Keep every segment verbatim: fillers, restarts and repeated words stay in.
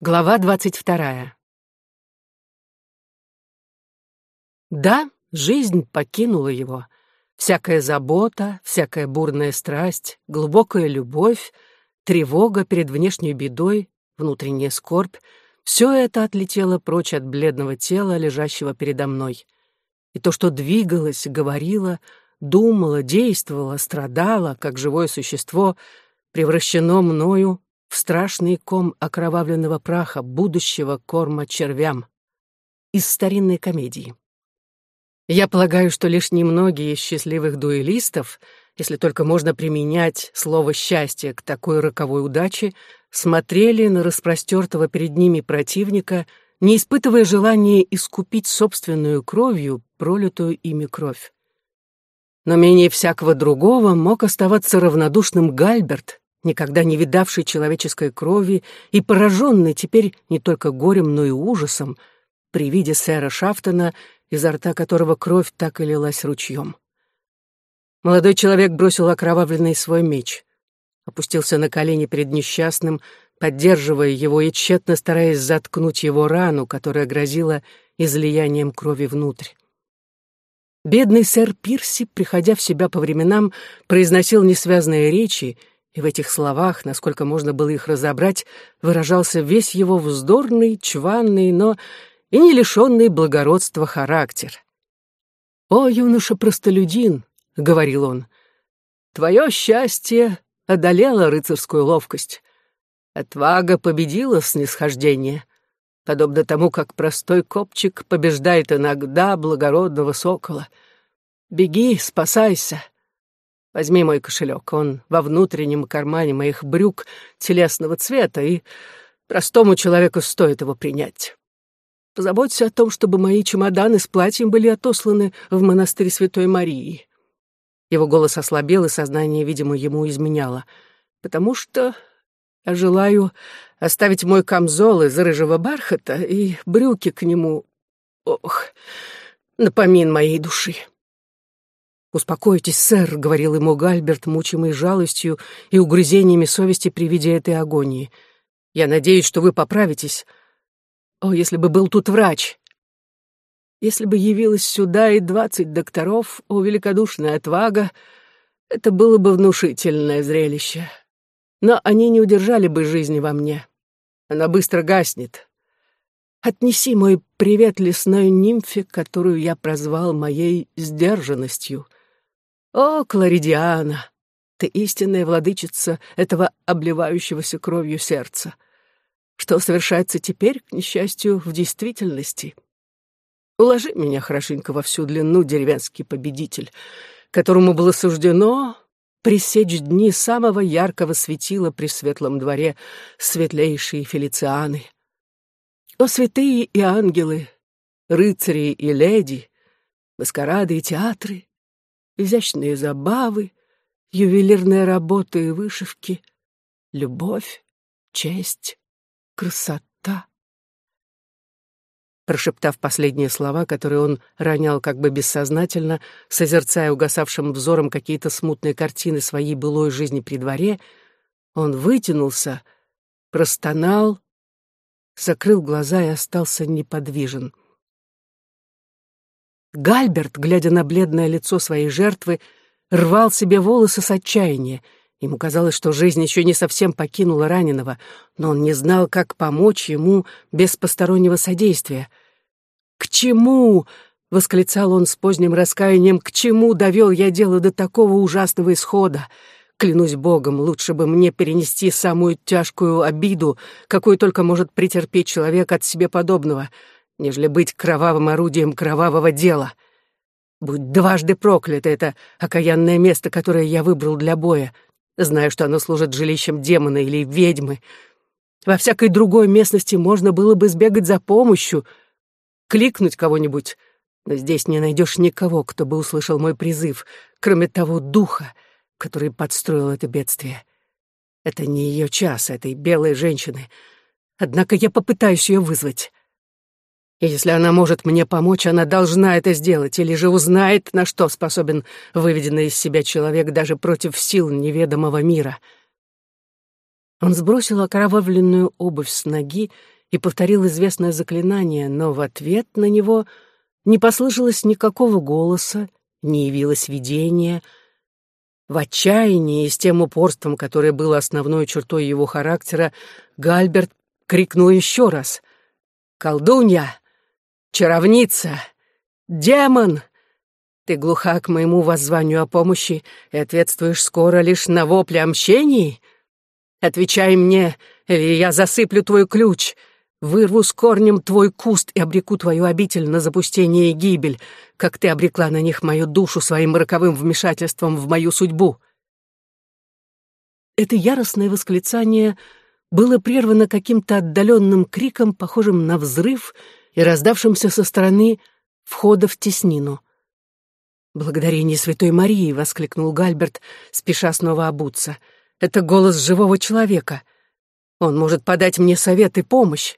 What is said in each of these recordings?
Глава двадцать вторая. Да, жизнь покинула его. Всякая забота, всякая бурная страсть, глубокая любовь, тревога перед внешней бедой, внутренняя скорбь — все это отлетело прочь от бледного тела, лежащего передо мной. И то, что двигалось, говорило, думало, действовало, страдало, как живое существо, превращено мною в страшный ком окровавленного праха, будущего корма червям. Из старинной комедии. Я полагаю, что лишь немногие из счастливых дуэлистов, если только можно применять слово «счастье» к такой роковой удаче, смотрели на распростертого перед ними противника, не испытывая желания искупить собственную кровью пролитую ими кровь. Но менее всякого другого мог оставаться равнодушным Гальберт, никогда не видавший человеческой крови и пораженный теперь не только горем, но и ужасом при виде сэра Шафтона, изо рта которого кровь так и лилась ручьем. Молодой человек бросил окровавленный свой меч, опустился на колени перед несчастным, поддерживая его и тщетно стараясь заткнуть его рану, которая грозила излиянием крови внутрь. Бедный сэр Пирси, приходя в себя по временам, произносил несвязные речи, и в этих словах, насколько можно было их разобрать, выражался весь его вздорный, чванный, но и не лишенный благородства характер. «О, юноша-простолюдин!» — говорил он. «Твое счастье одолело рыцарскую ловкость. Отвага победила снисхождение, подобно тому, как простой копчик побеждает иногда благородного сокола. Беги, спасайся. Возьми мой кошелек, он во внутреннем кармане моих брюк телесного цвета, и простому человеку стоит его принять. Позаботься о том, чтобы мои чемоданы с платьем были отосланы в монастырь Святой Марии». Его голос ослабел, и сознание, видимо, ему изменяло. «Потому что я желаю оставить мой камзол из рыжего бархата и брюки к нему. Ох, напомин моей души». «Успокойтесь, сэр», — говорил ему Гальберт, мучимый жалостью и угрызениями совести при виде этой агонии. «Я надеюсь, что вы поправитесь. О, если бы был тут врач! Если бы явилось сюда и двадцать докторов, о, великодушная отвага, это было бы внушительное зрелище. Но они не удержали бы жизни во мне. Она быстро гаснет. Отнеси мой привет лесной нимфе, которую я прозвал моей сдержанностью. О, Кларидиана, ты истинная владычица этого обливающегося кровью сердца. Что совершается теперь, к несчастью, в действительности? Уложи меня хорошенько во всю длину, деревенский победитель, которому было суждено пресечь дни самого яркого светила при светлом дворе светлейшей Фелицианы. О, святые и ангелы, рыцари и леди, маскарады и театры, изящные забавы, ювелирные работы и вышивки, любовь, честь, красота. Прошептав последние слова, которые он ронял как бы бессознательно, созерцая угасавшим взором какие-то смутные картины своей былой жизни при дворе, он вытянулся, простонал, закрыл глаза и остался неподвижен. Гальберт, глядя на бледное лицо своей жертвы, рвал себе волосы с отчаяния. Ему казалось, что жизнь еще не совсем покинула раненого, но он не знал, как помочь ему без постороннего содействия. «К чему?» — восклицал он с поздним раскаянием. «К чему довел я дело до такого ужасного исхода? Клянусь Богом, лучше бы мне перенести самую тяжкую обиду, какую только может претерпеть человек от себе подобного, нежели быть кровавым орудием кровавого дела. Будь дважды проклято это окаянное место, которое я выбрал для боя, зная, что оно служит жилищем демона или ведьмы. Во всякой другой местности можно было бы сбегать за помощью, кликнуть кого-нибудь, но здесь не найдешь никого, кто бы услышал мой призыв, кроме того духа, который подстроил это бедствие. Это не ее час, этой белой женщины. Однако я попытаюсь ее вызвать. И если она может мне помочь, она должна это сделать, или же узнает, на что способен выведенный из себя человек даже против сил неведомого мира. Он сбросил окровавленную обувь с ноги и повторил известное заклинание, но в ответ на него не послышалось никакого голоса, не явилось видения. В отчаянии и с тем упорством, которое было основной чертой его характера, Гальберт крикнул еще раз: «Колдунья! Чаровница! Демон! Ты глуха к моему воззванию о помощи и ответствуешь скоро лишь на вопли о мщении? Отвечай мне, или я засыплю твой ключ, вырву с корнем твой куст и обреку твою обитель на запустение и гибель, как ты обрекла на них мою душу своим роковым вмешательством в мою судьбу». Это яростное восклицание было прервано каким-то отдаленным криком, похожим на взрыв и раздавшимся со стороны входа в теснину. «Благодарение Святой Марии!» — воскликнул Гальберт, спеша снова обуться. «Это голос живого человека. Он может подать мне совет и помощь».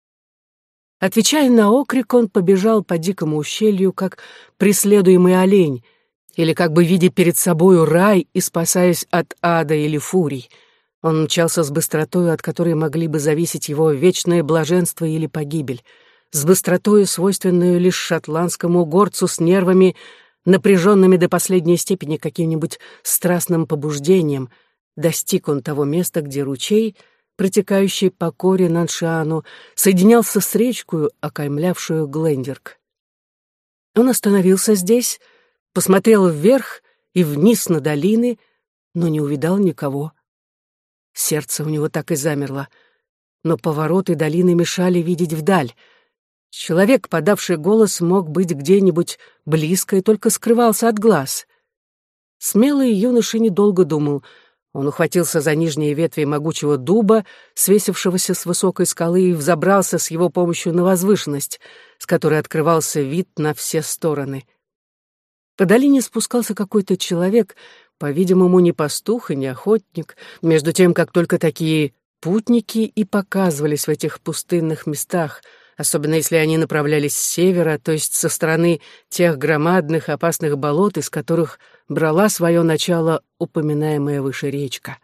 Отвечая на окрик, он побежал по дикому ущелью, как преследуемый олень, или как бы видя перед собою рай и спасаясь от ада или фурий. Он мчался с быстротою, от которой могли бы зависеть его вечное блаженство или погибель, с быстротою, свойственную лишь шотландскому горцу с нервами, напряженными до последней степени каким-нибудь страстным побуждением. Достиг он того места, где ручей, протекающий по коре Наншиану, соединялся с речкою, окаймлявшую Глендерк. Он остановился здесь, посмотрел вверх и вниз на долины, но не увидал никого. Сердце у него так и замерло, но повороты долины мешали видеть вдаль. Человек, подавший голос, мог быть где-нибудь близко и только скрывался от глаз. Смелый юноша недолго думал. Он ухватился за нижние ветви могучего дуба, свесившегося с высокой скалы, и взобрался с его помощью на возвышенность, с которой открывался вид на все стороны. По долине спускался какой-то человек, по-видимому, не пастух и не охотник, между тем, как только такие путники и показывались в этих пустынных местах, особенно если они направлялись с севера, то есть со стороны тех громадных опасных болот, из которых брала свое начало упоминаемая выше речка.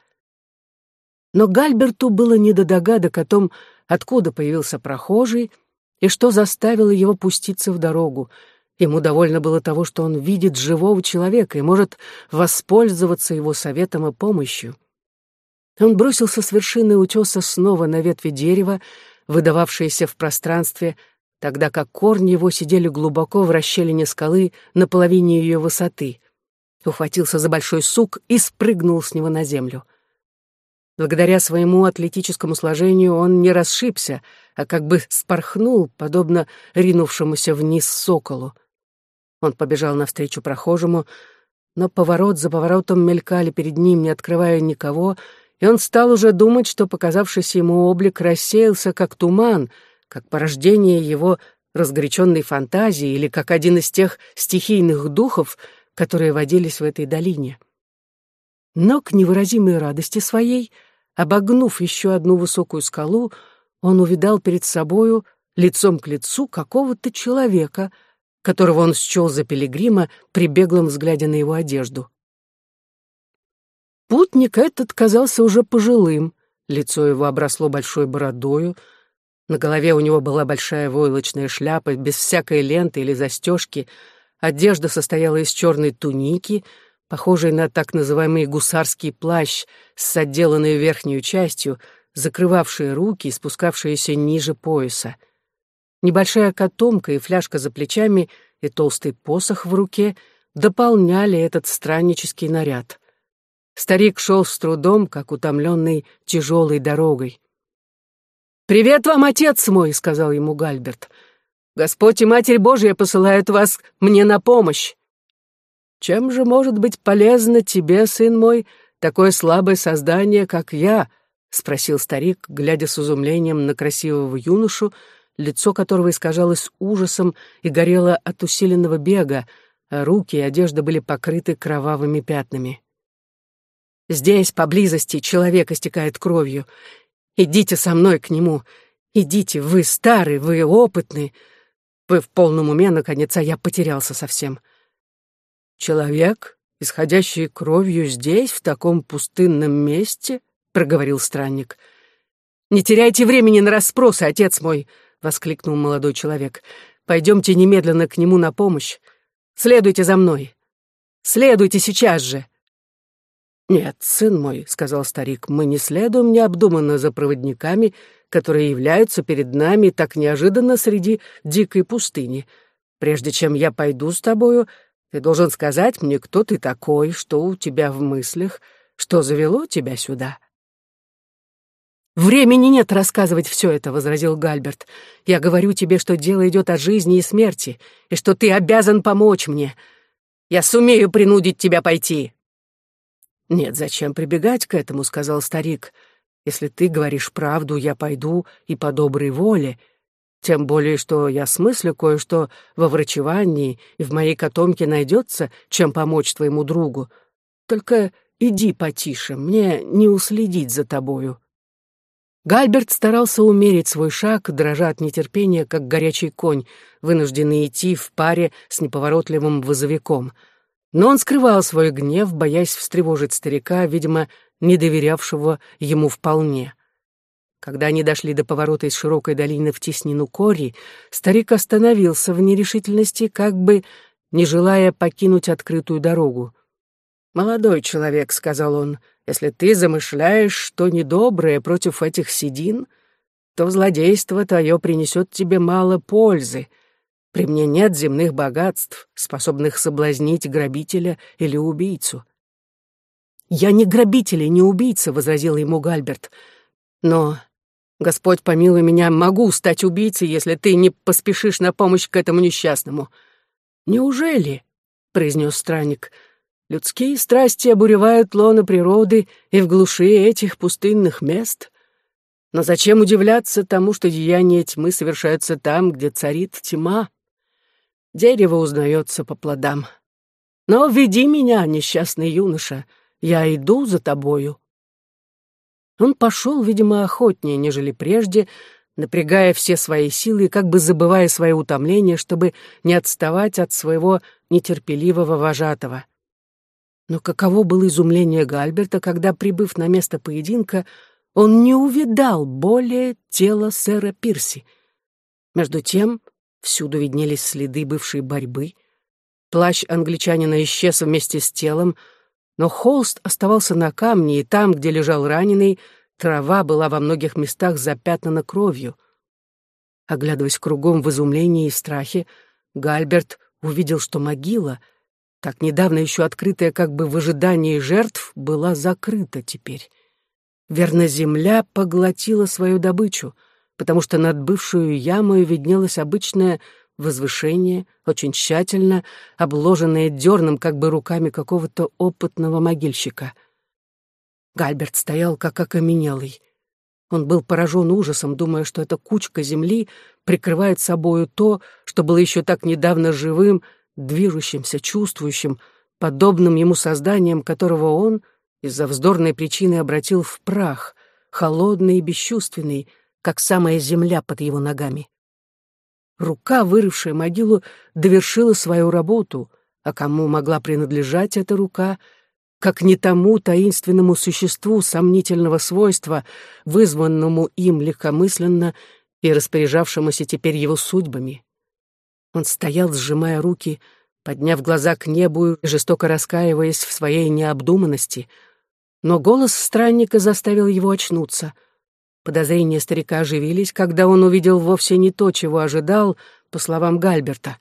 Но Гальберту было не до догадок о том, откуда появился прохожий и что заставило его пуститься в дорогу. Ему довольно было того, что он видит живого человека и может воспользоваться его советом и помощью. Он бросился с вершины утеса снова на ветви дерева, выдававшиеся в пространстве, тогда как корни его сидели глубоко в расщелине скалы на половине ее высоты. Ухватился за большой сук и спрыгнул с него на землю. Благодаря своему атлетическому сложению он не расшибся, а как бы спорхнул, подобно ринувшемуся вниз соколу. Он побежал навстречу прохожему, но поворот за поворотом мелькали перед ним, не открывая никого, и он стал уже думать, что показавшийся ему облик рассеялся как туман, как порождение его разгоряченной фантазии или как один из тех стихийных духов, которые водились в этой долине. Но к невыразимой радости своей, обогнув еще одну высокую скалу, он увидал перед собою, лицом к лицу, какого-то человека, которого он счел за пилигрима при беглом взгляде на его одежду. Путник этот казался уже пожилым, лицо его обросло большой бородою, на голове у него была большая войлочная шляпа без всякой ленты или застежки, одежда состояла из черной туники, похожей на так называемый гусарский плащ с отделанной верхней частью, закрывавшей руки и спускавшиеся ниже пояса. Небольшая котомка и фляжка за плечами и толстый посох в руке дополняли этот страннический наряд. Старик шел с трудом, как утомленный тяжелой дорогой. «Привет вам, отец мой!» — сказал ему Гальберт. «Господь и Матерь Божия посылают вас мне на помощь. Чем же может быть полезно тебе, сын мой, такое слабое создание, как я?» — спросил старик, глядя с изумлением на красивого юношу, лицо которого искажалось ужасом и горело от усиленного бега, а руки и одежда были покрыты кровавыми пятнами. «Здесь, поблизости, человек истекает кровью. Идите со мной к нему. Идите, вы старый, вы опытный. Вы в полном уме, наконец, а я потерялся совсем. Человек, исходящий кровью здесь, в таком пустынном месте?» — проговорил странник. «Не теряйте времени на расспросы, отец мой!» — воскликнул молодой человек. «Пойдемте немедленно к нему на помощь. Следуйте за мной. Следуйте сейчас же!» «Нет, сын мой», — сказал старик, — «мы не следуем необдуманно за проводниками, которые являются перед нами так неожиданно среди дикой пустыни. Прежде чем я пойду с тобою, ты должен сказать мне, кто ты такой, что у тебя в мыслях, что завело тебя сюда». «Времени нет рассказывать все это», — возразил Гальберт. «Я говорю тебе, что дело идет о жизни и смерти, и что ты обязан помочь мне. Я сумею принудить тебя пойти». «Нет, зачем прибегать к этому», — сказал старик. «Если ты говоришь правду, я пойду и по доброй воле. Тем более, что я смыслю кое-что во врачевании, и в моей котомке найдется, чем помочь твоему другу. Только иди потише, мне не уследить за тобою». Гальберт старался умерить свой шаг, дрожа от нетерпения, как горячий конь, вынужденный идти в паре с неповоротливым вызовиком. Но он скрывал свой гнев, боясь встревожить старика, видимо, не доверявшего ему вполне. Когда они дошли до поворота из широкой долины в теснину Кори, старик остановился в нерешительности, как бы не желая покинуть открытую дорогу. «Молодой человек», — сказал он, — «если ты замышляешь что недоброе против этих седин, то злодейство твое принесет тебе мало пользы. При мне нет земных богатств, способных соблазнить грабителя или убийцу». «Я не грабитель и не убийца», — возразил ему Гальберт. «Но, Господь помилуй меня, могу стать убийцей, если ты не поспешишь на помощь к этому несчастному». «Неужели?» — произнес странник. «Людские страсти обуревают лоно природы и в глуши этих пустынных мест. Но зачем удивляться тому, что деяния тьмы совершаются там, где царит тьма? Дерево узнается по плодам. Но веди меня, несчастный юноша, я иду за тобою». Он пошел, видимо, охотнее, нежели прежде, напрягая все свои силы и как бы забывая свое утомление, чтобы не отставать от своего нетерпеливого вожатого. Но каково было изумление Гальберта, когда, прибыв на место поединка, он не увидал более тела сэра Пирси. Между тем всюду виднелись следы бывшей борьбы. Плащ англичанина исчез вместе с телом, но холст оставался на камне, и там, где лежал раненый, трава была во многих местах запятнана кровью. Оглядываясь кругом в изумлении и страхе, Гальберт увидел, что могила, так недавно еще открытая как бы в ожидании жертв, была закрыта теперь. Верно, земля поглотила свою добычу, потому что над бывшую ямою виднелось обычное возвышение, очень тщательно обложенное дерном, как бы руками какого-то опытного могильщика. Гальберт стоял как окаменелый. Он был поражен ужасом, думая, что эта кучка земли прикрывает собою то, что было еще так недавно живым, движущимся, чувствующим, подобным ему созданием, которого он из-за вздорной причины обратил в прах, холодный и бесчувственный, как самая земля под его ногами. Рука, вырывшая могилу, довершила свою работу, а кому могла принадлежать эта рука, как не тому таинственному существу сомнительного свойства, вызванному им легкомысленно и распоряжавшемуся теперь его судьбами. Он стоял, сжимая руки, подняв глаза к небу и жестоко раскаиваясь в своей необдуманности, но голос странника заставил его очнуться. Подозрения старика оживились, когда он увидел вовсе не то, чего ожидал, по словам Гальберта.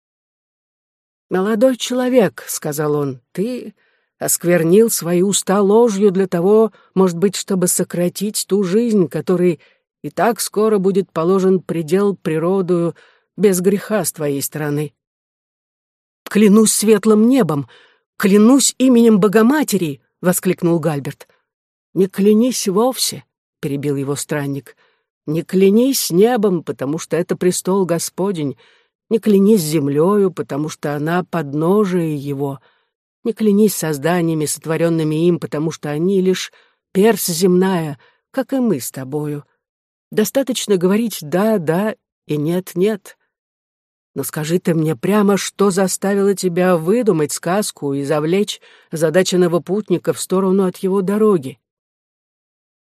«Молодой человек», — сказал он, — «ты осквернил свои уста ложью для того, может быть, чтобы сократить ту жизнь, которой и так скоро будет положен предел природою без греха с твоей стороны». «Клянусь светлым небом, клянусь именем Богоматери», — воскликнул Гальберт. «Не клянись вовсе», — перебил его странник. «Не клянись небом, потому что это престол Господень, не клянись землею, потому что она подножие его, не клянись созданиями, сотворенными им, потому что они лишь персь земная, как и мы с тобою. Достаточно говорить «да, да» и «нет, нет». Но скажи ты мне прямо, что заставило тебя выдумать сказку и завлечь задаченного путника в сторону от его дороги?»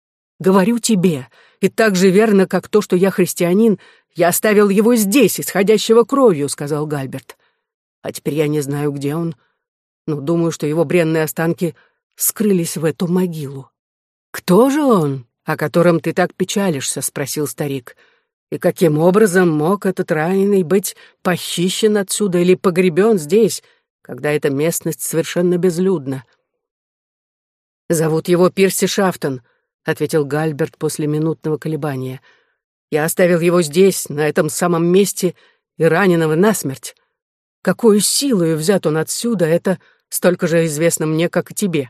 говорю тебе, и так же верно, как то, что я христианин, я оставил его здесь, исходящего кровью», — сказал Гальберт. «А теперь я не знаю, где он, но думаю, что его бренные останки скрылись в эту могилу». «Кто же он, о котором ты так печалишься?» — спросил старик. «И каким образом мог этот раненый быть похищен отсюда или погребен здесь, когда эта местность совершенно безлюдна?» «Зовут его Пирси Шафтон», — ответил Гальберт после минутного колебания. «Я оставил его здесь, на этом самом месте, и раненого насмерть. Какую силою взят он отсюда, это столько же известно мне, как и тебе».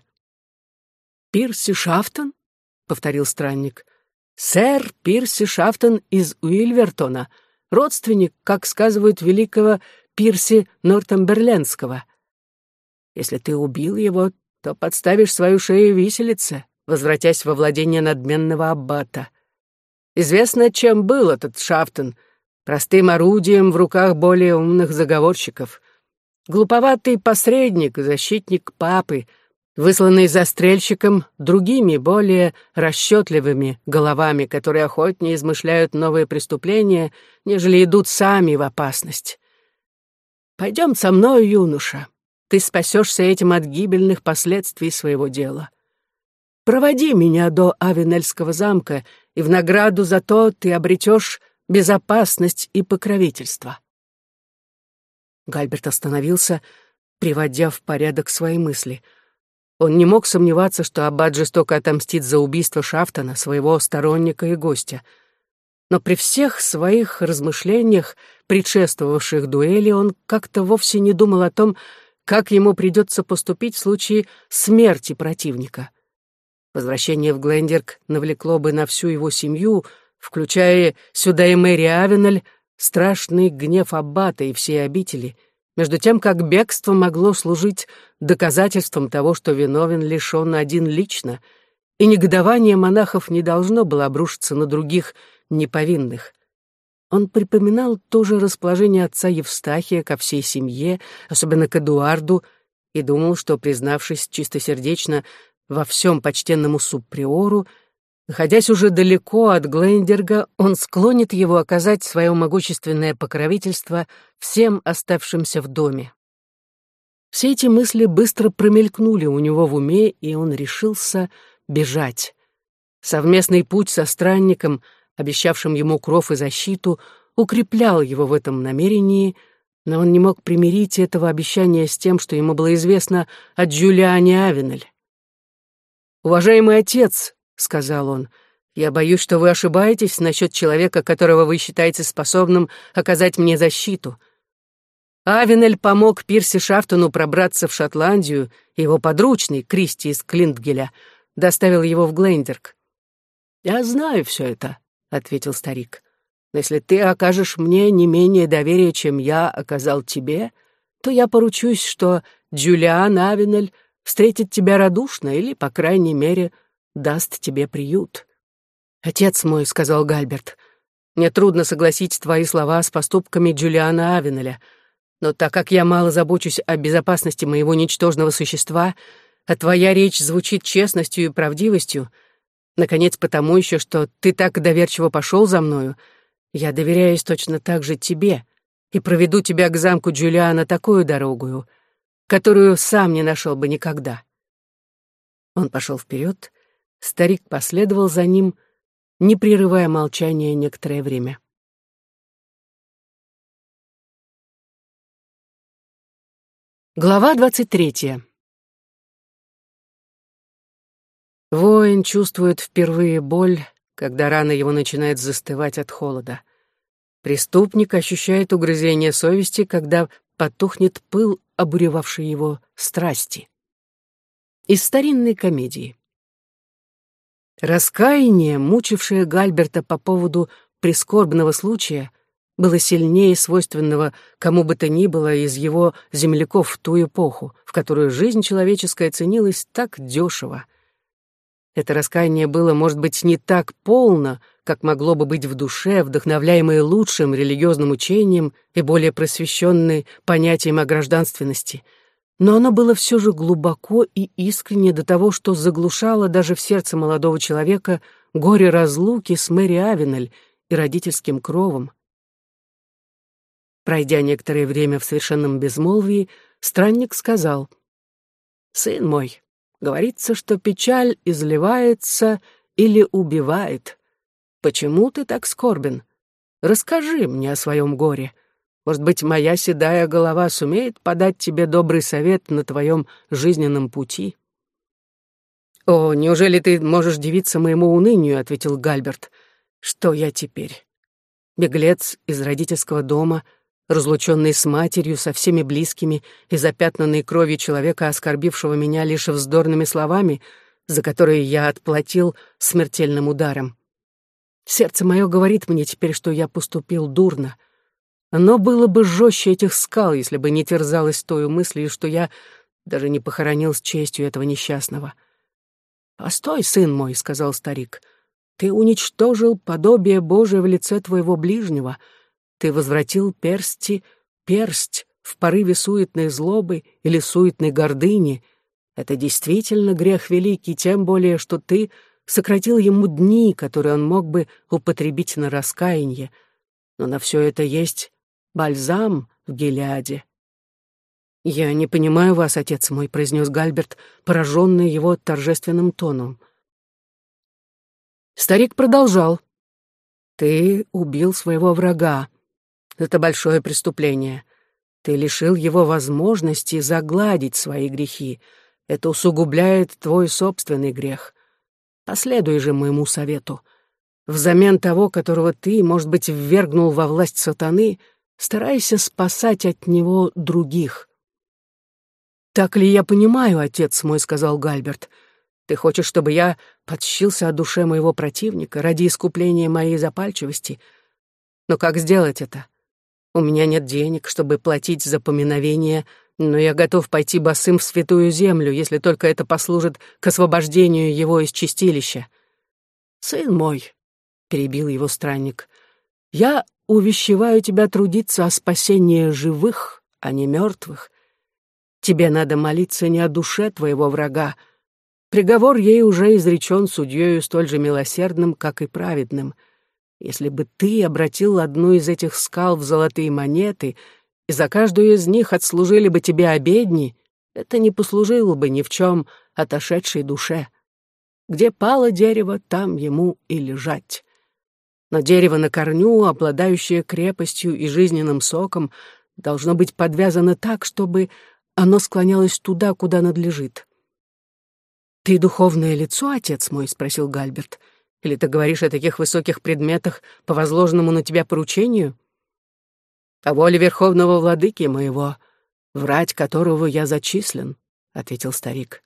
«Пирси Шафтон?» — повторил странник. «Сэр Пирси Шафтон из Уилвертона, родственник, как сказывают, великого Пирси Нортамберлендского. Если ты убил его, то подставишь свою шею виселице, возвратясь во владение надменного аббата. Известно, чем был этот Шафтон, простым орудием в руках более умных заговорщиков. Глуповатый посредник, защитник папы, высланный застрельщиком другими, более расчетливыми головами, которые охотнее измышляют новые преступления, нежели идут сами в опасность. Пойдем со мной, юноша. Ты спасешься этим от гибельных последствий своего дела. Проводи меня до Авенельского замка, и в награду за то ты обретешь безопасность и покровительство». Гальберт остановился, приводя в порядок свои мысли. Он не мог сомневаться, что аббат жестоко отомстит за убийство Шафтона, своего сторонника и гостя. Но при всех своих размышлениях, предшествовавших дуэли, он как-то вовсе не думал о том, как ему придется поступить в случае смерти противника. Возвращение в Глендерк навлекло бы на всю его семью, включая сюда и Мэри Авенель, страшный гнев аббата и всей обители, между тем как бегство могло служить доказательством того, что виновен лишь он один лично, и негодование монахов не должно было обрушиться на других неповинных. Он припоминал тоже расположение отца Евстахия ко всей семье, особенно к Эдуарду, и думал, что, признавшись чистосердечно во всем почтенному субприору, находясь уже далеко от Глендерга, он склонит его оказать свое могущественное покровительство всем оставшимся в доме. Все эти мысли быстро промелькнули у него в уме, и он решился бежать. Совместный путь со странником, обещавшим ему кров и защиту, укреплял его в этом намерении, но он не мог примирить этого обещания с тем, что ему было известно от Джулиане Авенель. «Уважаемый отец», — сказал он, — «я боюсь, что вы ошибаетесь насчет человека, которого вы считаете способным оказать мне защиту. Авенель помог Пирси Шафтону пробраться в Шотландию, и его подручный, Кристи из Клинтгеля, доставил его в Глендерк». «Я знаю все это», — ответил старик. «Но если ты окажешь мне не менее доверия, чем я оказал тебе, то я поручусь, что Джулиан Авенель встретит тебя радушно или, по крайней мере, даст тебе приют». «Отец мой», — сказал Гальберт, — «мне трудно согласить твои слова с поступками Джулиана Авенеля, но так как я мало забочусь о безопасности моего ничтожного существа, а твоя речь звучит честностью и правдивостью, наконец, потому еще, что ты так доверчиво пошел за мною, я доверяюсь точно так же тебе и проведу тебя к замку Джулиана такую дорогую, которую сам не нашел бы никогда». Он пошел вперед, старик последовал за ним, не прерывая молчания некоторое время. Глава двадцать третья. Воин чувствует впервые боль, когда рана его начинает застывать от холода. Преступник ощущает угрызение совести, когда потухнет пыл, обуревавший его страсти. Из старинной комедии. Раскаяние, мучившее Гальберта по поводу прискорбного случая, было сильнее свойственного кому бы то ни было из его земляков в ту эпоху, в которую жизнь человеческая ценилась так дешево. Это раскаяние было, может быть, не так полно, как могло бы быть в душе, вдохновляемое лучшим религиозным учением и более просвещенной понятием о гражданственности, но оно было все же глубоко и искренне до того, что заглушало даже в сердце молодого человека горе разлуки с Мэри Авенель и родительским кровом. Пройдя некоторое время в совершенном безмолвии, странник сказал: «Сын мой, говорится, что печаль изливается или убивает. Почему ты так скорбен? Расскажи мне о своем горе. Может быть, моя седая голова сумеет подать тебе добрый совет на твоем жизненном пути». «О, неужели ты можешь дивиться моему унынию?» — ответил Гальберт. «Что я теперь? Беглец из родительского дома, разлученный с матерью, со всеми близкими и запятнанный кровью человека, оскорбившего меня лишь вздорными словами, за которые я отплатил смертельным ударом. Сердце мое говорит мне теперь, что я поступил дурно. Оно было бы жестче этих скал, если бы не терзалось той мыслью, что я даже не похоронил с честью этого несчастного». «Постой, сын мой», — сказал старик, — «ты уничтожил подобие Божие в лице твоего ближнего. Ты возвратил персти, персть в порыве суетной злобы или суетной гордыни. Это действительно грех великий, тем более, что ты сократил ему дни, которые он мог бы употребить на раскаяние. Но на все это есть бальзам в Гилеаде». «Я не понимаю вас, отец мой», — произнес Гальберт, пораженный его торжественным тоном. Старик продолжал: «Ты убил своего врага. Это большое преступление. Ты лишил его возможности загладить свои грехи. Это усугубляет твой собственный грех. Последуй же моему совету. Взамен того, которого ты, может быть, ввергнул во власть сатаны, старайся спасать от него других». «Так ли я понимаю, отец мой, — сказал Гальберт, — ты хочешь, чтобы я подщился о душе моего противника ради искупления моей запальчивости? Но как сделать это? У меня нет денег, чтобы платить за поминовение, но я готов пойти босым в святую землю, если только это послужит к освобождению его из чистилища». «Сын мой, — перебил его странник, — я увещеваю тебя трудиться о спасении живых, а не мертвых. Тебе надо молиться не о душе твоего врага. Приговор ей уже изречен судьею столь же милосердным, как и праведным. Если бы ты обратил одну из этих скал в золотые монеты, и за каждую из них отслужили бы тебе обедни, это не послужило бы ни в чем отошедшей душе. Где пало дерево, там ему и лежать. Но дерево на корню, обладающее крепостью и жизненным соком, должно быть подвязано так, чтобы оно склонялось туда, куда надлежит. «Ты духовное лицо, отец мой?» — спросил Гальберт. «Или ты говоришь о таких высоких предметах по возложенному на тебя поручению?» «По воле верховного владыки моего, врать которого я зачислен», — ответил старик.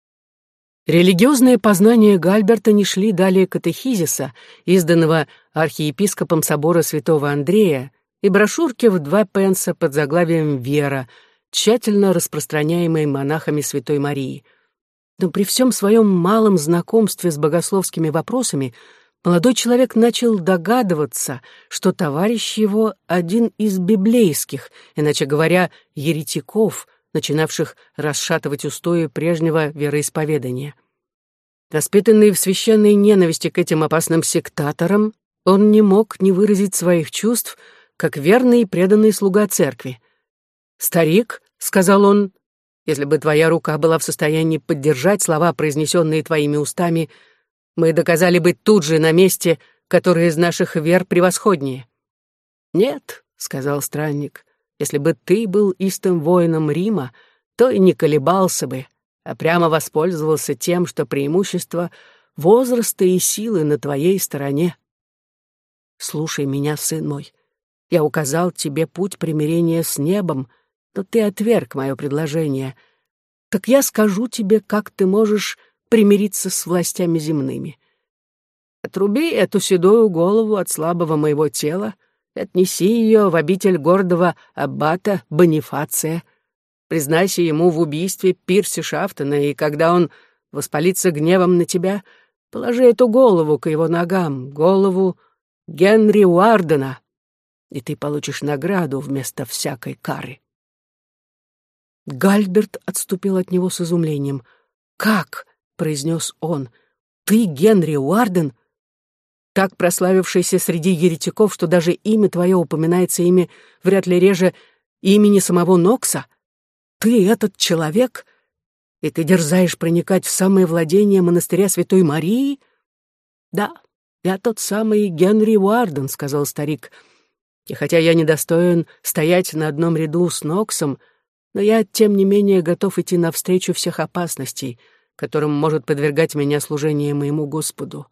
Религиозные познания Гальберта не шли далее катехизиса, изданного архиепископом собора святого Андрея, и брошюрки в два пенса под заглавием «Вера», тщательно распространяемой монахами Святой Марии. Но при всем своем малом знакомстве с богословскими вопросами молодой человек начал догадываться, что товарищ его один из библейских, иначе говоря, еретиков, начинавших расшатывать устои прежнего вероисповедания. Воспитанный в священной ненависти к этим опасным сектаторам, он не мог не выразить своих чувств, как верный и преданный слуга церкви. «Старик, — сказал он, — если бы твоя рука была в состоянии поддержать слова, произнесенные твоими устами, мы доказали бы тут же на месте, который из наших вер превосходнее». «Нет, — сказал странник, — если бы ты был истым воином Рима, то и не колебался бы, а прямо воспользовался тем, что преимущество возраста и силы на твоей стороне. Слушай меня, сын мой, я указал тебе путь примирения с небом, но ты отверг мое предложение. Так я скажу тебе, как ты можешь примириться с властями земными. Отруби эту седую голову от слабого моего тела, отнеси ее в обитель гордого аббата Бонифация, признайся ему в убийстве Пирси Шафтона, и когда он воспалится гневом на тебя, положи эту голову к его ногам, голову Генри Уардена, и ты получишь награду вместо всякой кары». Гальберт отступил от него с изумлением. «Как?» — произнес он. «Ты Генри Уарден? так прославившийся среди еретиков, что даже имя твое упоминается ими вряд ли реже имени самого Нокса? Ты этот человек, и ты дерзаешь проникать в самое владение монастыря Святой Марии? Да, я тот самый Генри Уарден, — сказал старик, — и хотя я недостоин стоять на одном ряду с Ноксом, но я, тем не менее, готов идти навстречу всех опасностей, которым может подвергать меня служение моему Господу.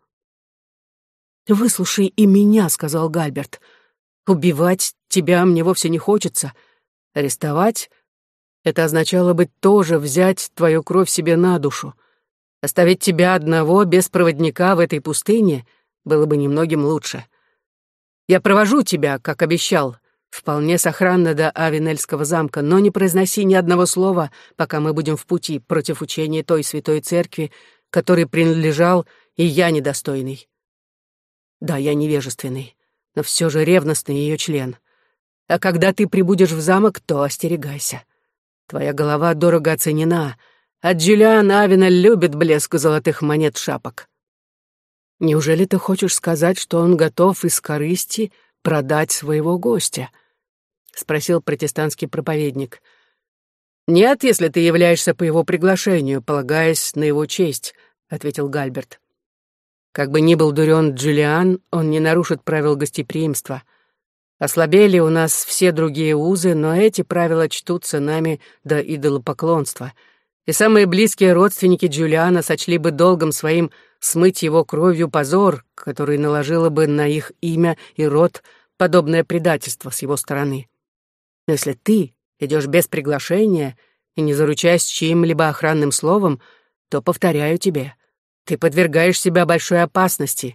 «Выслушай и меня», — сказал Гальберт. «Убивать тебя мне вовсе не хочется. Арестовать — это означало бы тоже взять твою кровь себе на душу. Оставить тебя одного, без проводника в этой пустыне, было бы немногим лучше. Я провожу тебя, как обещал, вполне сохранно до Авенельского замка, но не произноси ни одного слова, пока мы будем в пути против учения той святой церкви, которой принадлежал и я недостойный. Да, я невежественный, но все же ревностный ее член. А когда ты прибудешь в замок, то остерегайся. Твоя голова дорого оценена, а Джулиан Авенель любит блеск золотых монет шапок. Неужели ты хочешь сказать, что он готов из корысти продать своего гостя?» — спросил протестантский проповедник. «Нет, если ты являешься по его приглашению, полагаясь на его честь», — ответил Гальберт. «Как бы ни был дурен Джулиан, он не нарушит правил гостеприимства. Ослабели у нас все другие узы, но эти правила чтутся нами до идолопоклонства, и самые близкие родственники Джулиана сочли бы долгом своим смыть его кровью позор, который наложило бы на их имя и род подобное предательство с его стороны. Но если ты идешь без приглашения и не заручаясь чьим-либо охранным словом, то, повторяю тебе, ты подвергаешь себя большой опасности».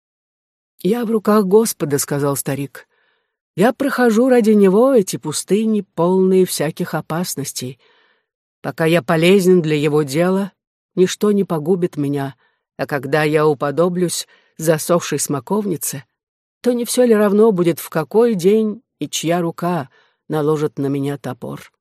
«Я в руках Господа», — сказал старик. «Я прохожу ради Него эти пустыни, полные всяких опасностей. Пока я полезен для Его дела, ничто не погубит меня, а когда я уподоблюсь засохшей смоковнице, то не все ли равно будет, в какой день и чья рука наложит на меня топор?»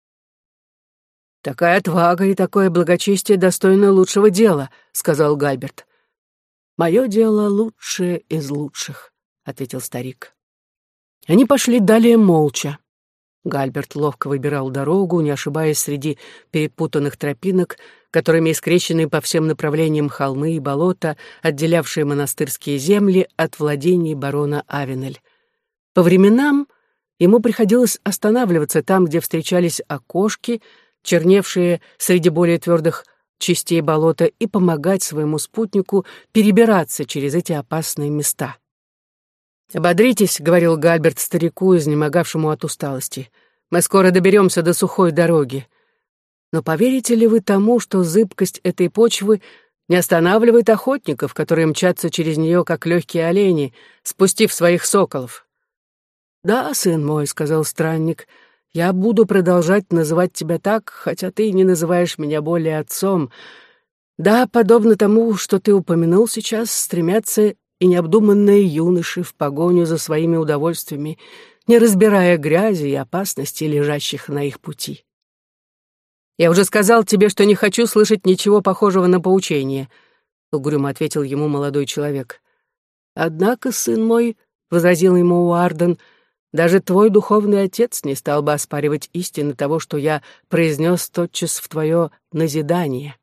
«Такая отвага и такое благочестие достойны лучшего дела», — сказал Гальберт. «Мое дело лучшее из лучших», — ответил старик. Они пошли далее молча. Гальберт ловко выбирал дорогу, не ошибаясь среди перепутанных тропинок, которыми искрещены по всем направлениям холмы и болота, отделявшие монастырские земли от владений барона Авенель. По временам ему приходилось останавливаться там, где встречались окошки, черневшие среди более твердых частей болота, и помогать своему спутнику перебираться через эти опасные места. «Ободритесь», — говорил Гальберт старику, изнемогавшему от усталости. «Мы скоро доберемся до сухой дороги. Но поверите ли вы тому, что зыбкость этой почвы не останавливает охотников, которые мчатся через нее, как легкие олени, спустив своих соколов?» «Да, сын мой», — сказал странник, — «я буду продолжать называть тебя так, хотя ты не называешь меня более отцом. Да, подобно тому, что ты упомянул сейчас, стремятся и необдуманные юноши в погоню за своими удовольствиями, не разбирая грязи и опасностей, лежащих на их пути. «Я уже сказал тебе, что не хочу слышать ничего похожего на поучение», — угрюмо ответил ему молодой человек. «Однако, сын мой», — возразил ему Уарден, — «даже твой духовный отец не стал бы оспаривать истины того, что я произнес тотчас в твое назидание».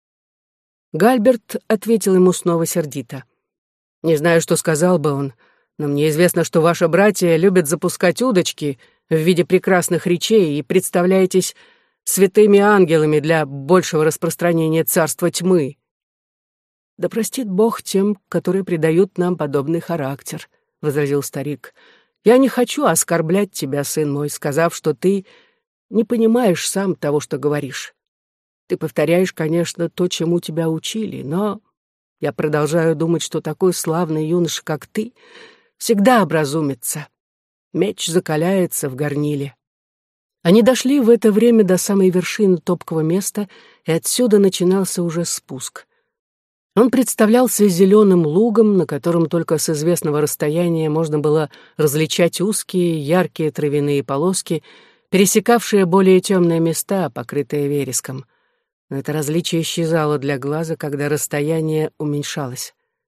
Гальберт ответил ему снова сердито. «Не знаю, что сказал бы он, но мне известно, что ваши братья любят запускать удочки в виде прекрасных речей и представляетесь святыми ангелами для большего распространения царства тьмы». «Да простит Бог тем, которые придают нам подобный характер», — возразил старик. «Я не хочу оскорблять тебя, сын мой, сказав, что ты не понимаешь сам того, что говоришь. Ты повторяешь, конечно, то, чему тебя учили, но я продолжаю думать, что такой славный юноша, как ты, всегда образумится. Меч закаляется в горниле». Они дошли в это время до самой вершины топкого места, и отсюда начинался уже спуск. Он представлялся зеленым лугом, на котором только с известного расстояния можно было различать узкие, яркие травяные полоски, пересекавшие более темные места, покрытые вереском. Но это различие исчезало для глаза, когда расстояние уменьшалось.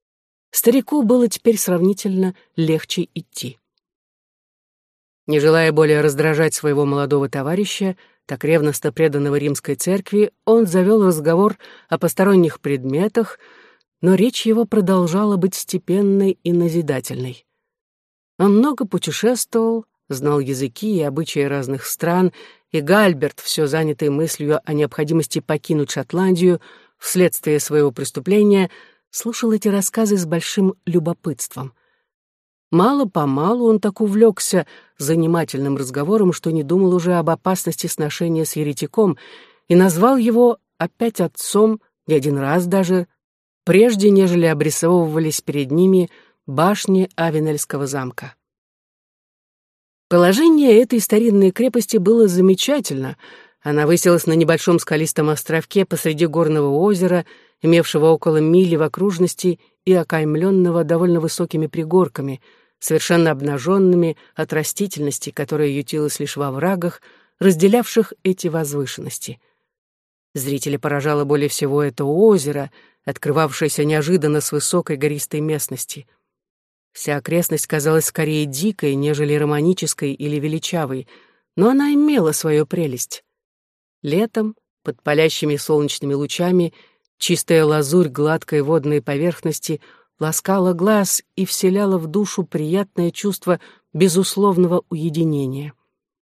Старику было теперь сравнительно легче идти. Не желая более раздражать своего молодого товарища, так ревностно преданного римской церкви, он завел разговор о посторонних предметах, но речь его продолжала быть степенной и назидательной. Он много путешествовал, знал языки и обычаи разных стран, и Гальберт, все занятый мыслью о необходимости покинуть Шотландию вследствие своего преступления, слушал эти рассказы с большим любопытством. Мало-помалу он так увлекся занимательным разговором, что не думал уже об опасности сношения с еретиком и назвал его опять отцом, не один раз даже, прежде нежели обрисовывались перед ними башни Авенельского замка. Положение этой старинной крепости было замечательно. Она высилась на небольшом скалистом островке посреди горного озера, имевшего около мили в окружности и окаймленного довольно высокими пригорками, совершенно обнаженными от растительности, которая ютилась лишь во врагах, разделявших эти возвышенности. Зрителя поражало более всего это озеро, открывавшееся неожиданно с высокой гористой местности. Вся окрестность казалась скорее дикой, нежели романической или величавой, но она имела свою прелесть. Летом, под палящими солнечными лучами, чистая лазурь гладкой водной поверхности ласкала глаз и вселяла в душу приятное чувство безусловного уединения.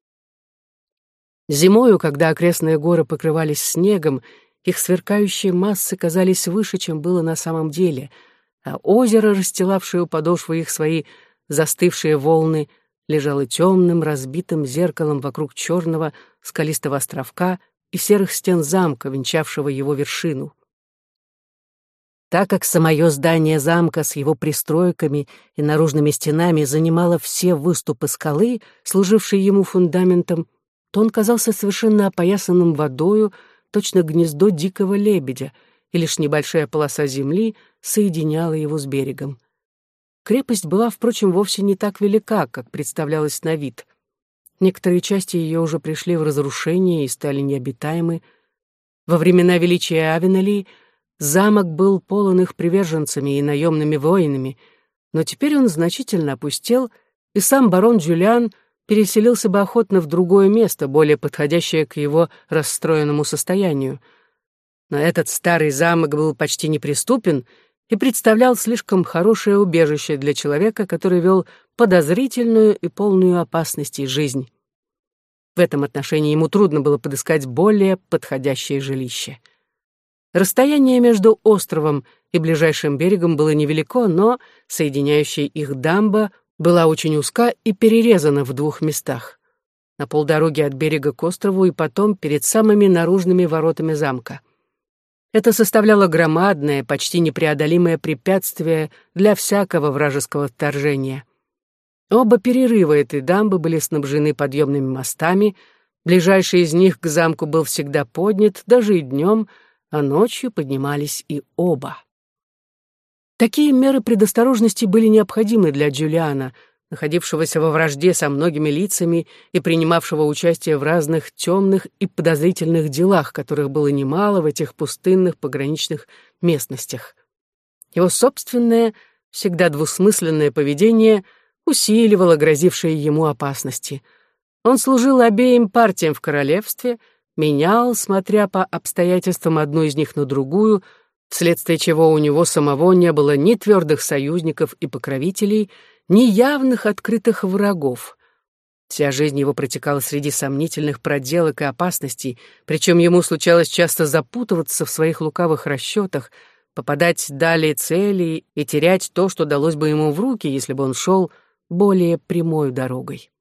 Зимою, когда окрестные горы покрывались снегом, их сверкающие массы казались выше, чем было на самом деле, а озеро, расстилавшее у подошвы их свои застывшие волны, лежало темным, разбитым зеркалом вокруг черного скалистого островка и серых стен замка, венчавшего его вершину. Так как самое здание замка с его пристройками и наружными стенами занимало все выступы скалы, служившие ему фундаментом, то он казался совершенно опоясанным водою, точно гнездо дикого лебедя, и лишь небольшая полоса земли соединяла его с берегом. Крепость была, впрочем, вовсе не так велика, как представлялась на вид. Некоторые части ее уже пришли в разрушение и стали необитаемы. Во времена величия Авенелии замок был полон их приверженцами и наемными воинами, но теперь он значительно опустел, и сам барон Джулиан переселился бы охотно в другое место, более подходящее к его расстроенному состоянию. Но этот старый замок был почти неприступен и представлял слишком хорошее убежище для человека, который вел подозрительную и полную опасностей жизнь. В этом отношении ему трудно было подыскать более подходящее жилище. Расстояние между островом и ближайшим берегом было невелико, но соединяющая их дамба была очень узка и перерезана в двух местах: на полдороги от берега к острову и потом перед самыми наружными воротами замка. Это составляло громадное, почти непреодолимое препятствие для всякого вражеского вторжения. Оба перерыва этой дамбы были снабжены подъемными мостами, ближайший из них к замку был всегда поднят, даже и днем, а ночью поднимались и оба. Такие меры предосторожности были необходимы для Джулиана, находившегося во вражде со многими лицами и принимавшего участие в разных темных и подозрительных делах, которых было немало в этих пустынных пограничных местностях. Его собственное, всегда двусмысленное поведение усиливало грозившие ему опасности. Он служил обеим партиям в королевстве, менял, смотря по обстоятельствам, одну из них на другую, вследствие чего у него самого не было ни твердых союзников и покровителей, ни явных открытых врагов. Вся жизнь его протекала среди сомнительных проделок и опасностей, причем ему случалось часто запутываться в своих лукавых расчетах, попадать далее цели и терять то, что далось бы ему в руки, если бы он шел более прямой дорогой.